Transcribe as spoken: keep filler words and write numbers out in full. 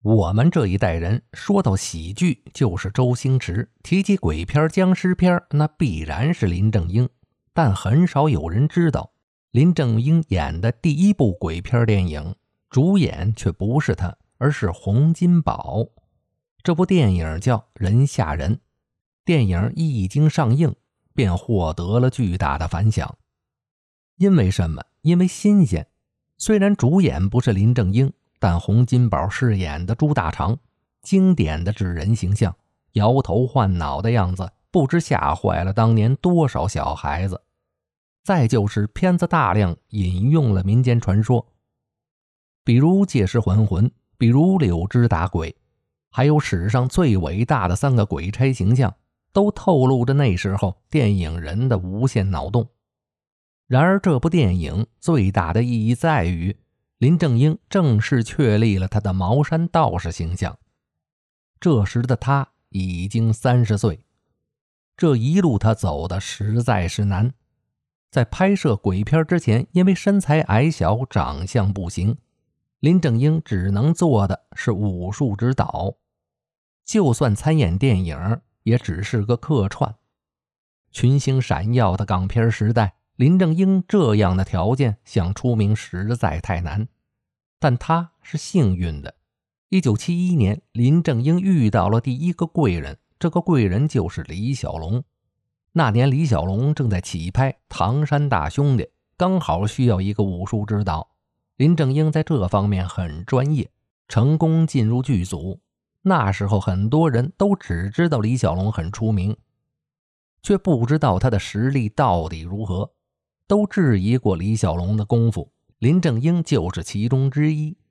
我们这一代人说到喜剧就是周星驰，提起鬼片、僵尸片，那必然是林正英。但很少有人知道，林正英演的第一部鬼片电影，主演却不是他，而是洪金宝。这部电影叫《人吓人》，电影一经上映，便获得了巨大的反响。因为什么？因为新鲜。虽然主演不是林正英，但洪金宝饰演的朱大长，经典的纸人形象，摇头晃脑的样子，不知吓坏了当年多少小孩子。再就是片子大量引用了民间传说，比如借尸还魂，比如柳枝打鬼，还有史上最伟大的三个鬼差形象，都透露着那时候电影人的无限脑洞。然而这部电影最大的意义在于，林正英正式确立了他的茅山道士形象。这时的他已经三十岁，这一路他走的实在是难。在拍摄鬼片之前，因为身材矮小，长相不行，林正英只能做的是武术指导，就算参演电影也只是个客串。群星闪耀的港片时代，林正英这样的条件想出名实在太难。但他是幸运的，一九七一年林正英遇到了第一个贵人，这个贵人就是李小龙。那年李小龙正在起拍《唐山大兄弟》，刚好需要一个武术指导。林正英在这方面很专业，成功进入剧组。那时候很多人都只知道李小龙很出名，却不知道他的实力到底如何，都质疑过李小龙的功夫，林正英就是其中之一。